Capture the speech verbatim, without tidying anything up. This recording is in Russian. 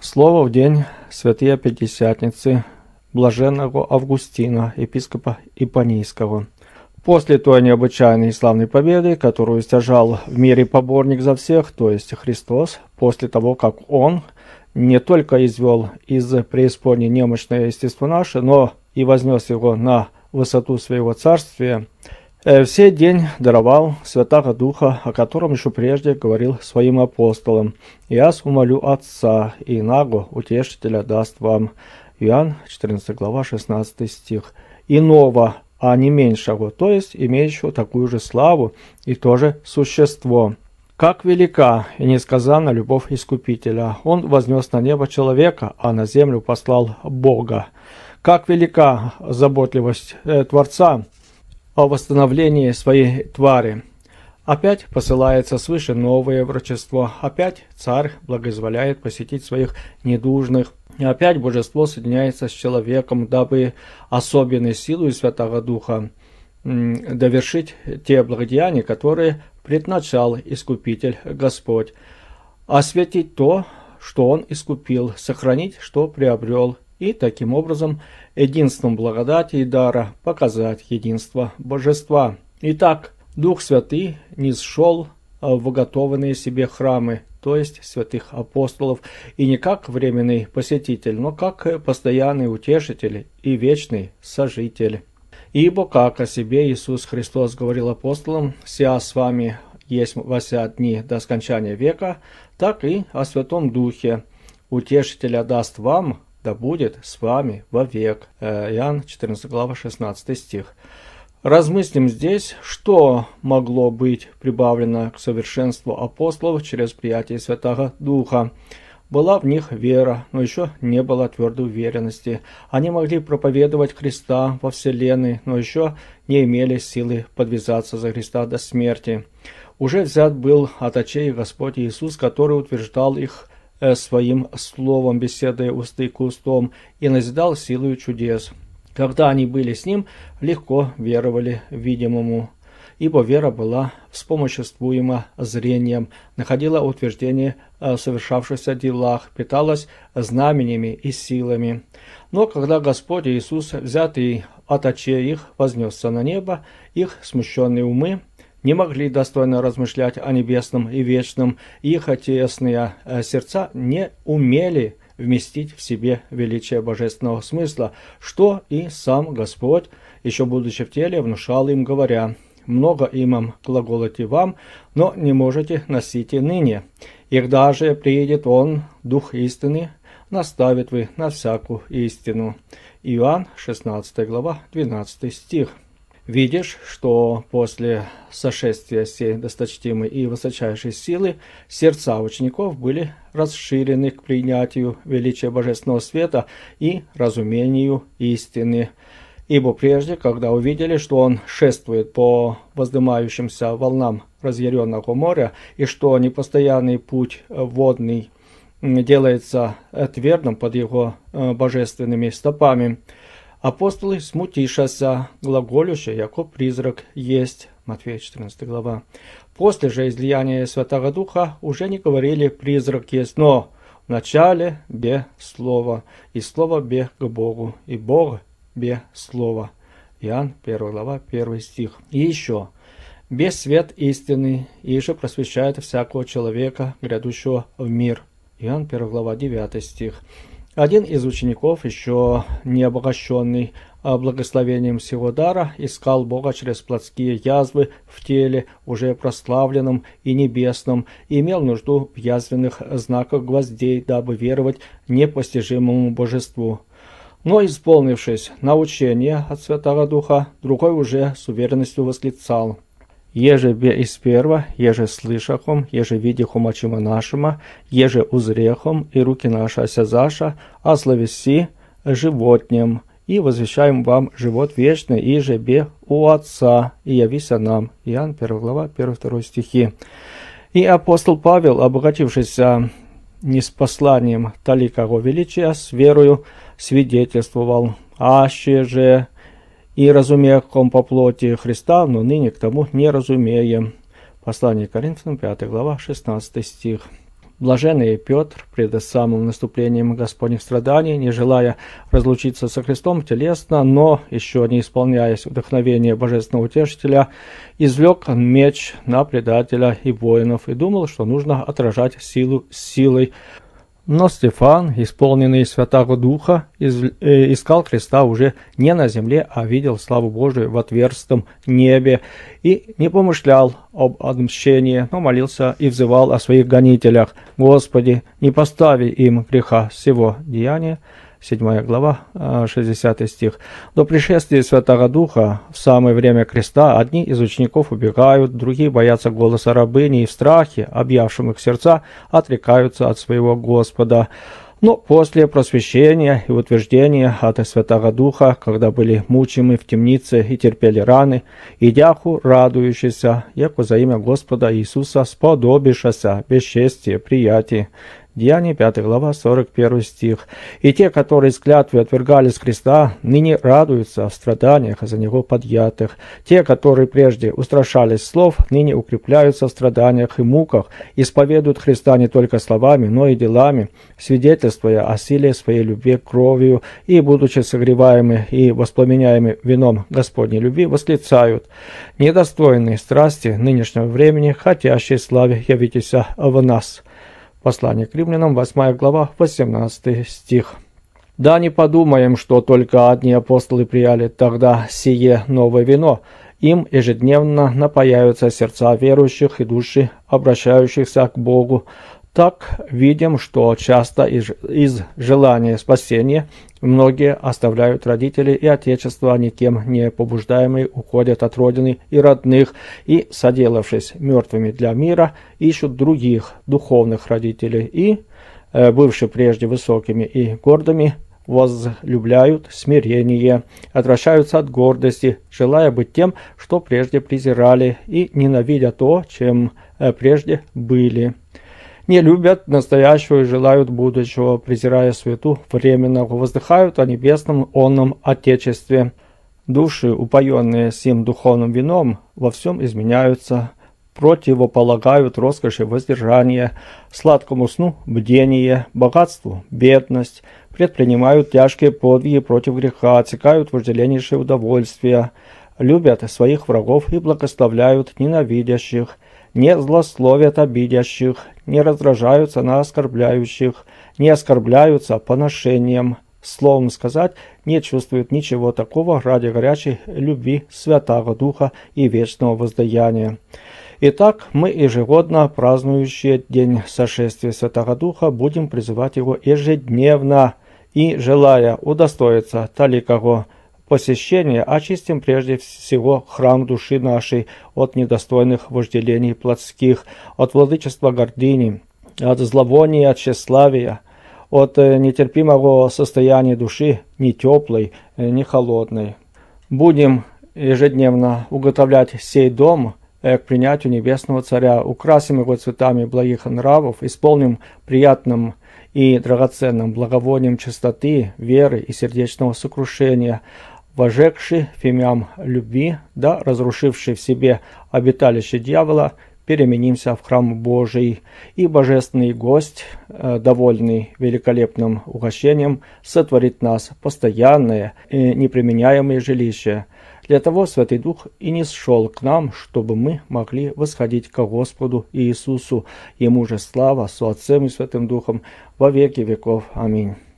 Слово в день Святые Пятидесятницы блаженного Августина, епископа Ипанийского. После той необычайной и славной победы, которую стяжал в мире поборник за всех, то есть Христос, после того, как Он не только извел из преисподней немощное естество наше, но и вознес его на высоту своего царствия, в сей день даровал Святаго Духа, о котором еще прежде говорил своим апостолам: «Я умолю Отца, и Инаго, Утешителя, даст вам». Иоанн, четырнадцатая глава, шестнадцатый стих. «Иного, а не меньшего», то есть имеющего такую же славу и тоже существо. Как велика и несказанна любовь Искупителя! Он вознес на небо человека, а на землю послал Бога. Как велика заботливость э, Творца о восстановлении своей твари! Опять посылается свыше новое врачество, опять царь благоизволяет посетить своих недужных, и опять божество соединяется с человеком, дабы особенной силой Святого Духа м, довершить те благодеяния, которые предначал Искупитель Господь, осветить то, что Он искупил, сохранить, что приобрел, и таким образом единством благодати и дара показать единство божества. Итак, Дух Святый низшел в уготованные себе храмы, то есть святых апостолов, и не как временный посетитель, но как постоянный утешитель и вечный сожитель. Ибо как о себе Иисус Христос говорил апостолам: «Ся с вами есть во ся дни до скончания века», так и о Святом Духе: «Утешителя даст вам, да будет с вами вовек». Иоанн, четырнадцатая глава, шестнадцатый стих. Размыслим здесь, что могло быть прибавлено к совершенству апостолов через приятие Святого Духа. Была в них вера, но еще не было твердой уверенности. Они могли проповедовать Христа во вселенной, но еще не имели силы подвязаться за Христа до смерти. Уже взят был от очей Господь Иисус, который утверждал их своим словом, беседуя усты к устом, и назидал силою чудес. Когда они были с Ним, легко веровали видимому, ибо вера была вспомоществуема зрением, находила утверждение о совершавшихся делах, питалась знамениями и силами. Но когда Господь Иисус, взятый от очей их, вознесся на небо, их смущенные умы не могли достойно размышлять о небесном и вечном, их тесные сердца не умели вместить в себе величие божественного смысла, что и сам Господь, еще будучи в теле, внушал им, говоря: «Много имам глаголите вам, но не можете носить и ныне. И когда же приедет Он, Дух истины, наставит вы на всякую истину». Иоанн, шестнадцатая глава, двенадцатый стих. Видишь, что после сошествия сей досточтимой и высочайшей силы сердца учеников были расширены к принятию величия божественного света и разумению истины. Ибо прежде, когда увидели, что он шествует по воздымающимся волнам разъяренного моря, и что непостоянный путь водный делается твердым под его божественными стопами, апостолы, смутишася, глаголющие, яко призрак есть». Матфея, четырнадцатая глава. После же излияния Святого Духа уже не говорили «призрак есть», но вначале бе слово, и слово бе к Богу, и Бог бе слово. Иоанн, первая глава, первый стих. И еще: «Бе свет истины, и же просвещает всякого человека, грядущего в мир». Иоанн, первая глава, девятый стих. Один из учеников, еще не обогащенный благословением всего дара, искал Бога через плотские язвы в теле, уже прославленном и небесном, и имел нужду в язвенных знаках гвоздей, дабы веровать непостижимому божеству. Но, исполнившись научения от Святого Духа, другой уже с уверенностью восклицал: «Еже бе из перва, еже слышахом, еже видихом очима нашима, еже узрехом, и руки наши осязаша, а словеси животнем, и возвещаем вам живот вечный, и же бе у Отца, и явися нам». Иоанн, первая глава, первый-второй стихи. И апостол Павел, обогатившийся ниспосланием таликого величия, с верою свидетельствовал: «Аще же и разумехом по плоти Христа, но ныне к тому не разумеем». Послание к Коринфянам, пятая глава, шестнадцатый стих. Блаженный Петр пред самым наступлением Господних страданий, не желая разлучиться со Христом телесно, но еще не исполняясь вдохновения Божественного Утешителя, извлек меч на предателя и воинов и думал, что нужно отражать силу силой. Но Стефан, исполненный Святого Духа, искал Христа уже не на земле, а видел славу Божию в отверстом небе и не помышлял об отмщении, но молился и взывал о своих гонителях: «Господи, не постави им греха сего». Деяния, седьмая глава, шестидесятый стих. До пришествия Святого Духа в самое время креста одни из учеников убегают, другие боятся голоса рабыни и в страхе, объявшим их сердца, отрекаются от своего Господа. Но после просвещения и утверждения от Святого Духа, когда были мучимы в темнице и терпели раны, идяху радующийся, яко за имя Господа Иисуса сподобишася бесчестие, приятие. Деяния, пятая глава, сорок первый стих. «И те, которые с клятвы отвергались креста, ныне радуются в страданиях за него подъятых. Те, которые прежде устрашались слов, ныне укрепляются в страданиях и муках, исповедуют Христа не только словами, но и делами, свидетельствуя о силе своей любви кровью, и, будучи согреваемы и воспламеняемы вином Господней любви, восклицают: недостойные страсти нынешнего времени, хотящей славе явитеся в нас». Послание к римлянам, восьмая глава, восемнадцатый стих. «Да не подумаем, что только одни апостолы прияли тогда сие новое вино. Им ежедневно напояются сердца верующих и души, обращающихся к Богу. Так видим, что часто из, из желания спасения многие оставляют родителей и отечество, никем не побуждаемые, уходят от родины и родных, и, соделавшись мертвыми для мира, ищут других духовных родителей, и, э, бывшие прежде высокими и гордыми, возлюбляют смирение, отвращаются от гордости, желая быть тем, что прежде презирали, и ненавидя то, чем э, прежде были. Не любят настоящего и желают будущего, презирая суету временного, воздыхают о небесном онном Отечестве. Души, упоенные сим духовным вином, во всем изменяются, противополагают роскоши воздержание, сладкому сну бдение, богатству бедность, предпринимают тяжкие подвиги против греха, отсекают вожделеннейшие удовольствия, любят своих врагов и благословляют ненавидящих, не злословят обидящих, не раздражаются на оскорбляющих, не оскорбляются поношением, словом сказать, не чувствуют ничего такого ради горячей любви Святого Духа и вечного воздаяния. Итак, мы ежегодно празднующие день сошествия Святого Духа будем призывать его ежедневно и, желая удостоиться таликого посещения, очистим прежде всего храм души нашей от недостойных вожделений плотских, от владычества гордыни, от зловония, от тщеславия, от нетерпимого состояния души, ни теплой, ни холодной. Будем ежедневно уготовлять сей дом к принятию Небесного Царя, украсим его цветами благих нравов, исполним приятным и драгоценным благовонием чистоты, веры и сердечного сокрушения, вожегши фимиам любви, да разрушивший в себе обиталище дьявола, переменимся в храм Божий, и божественный гость, довольный великолепным угощением, сотворит нас постоянное и неприменяемое жилище. Для того Святый Дух и нисшел к нам, чтобы мы могли восходить к Господу Иисусу. Ему же слава со Отцем и Святым Духом во веки веков. Аминь.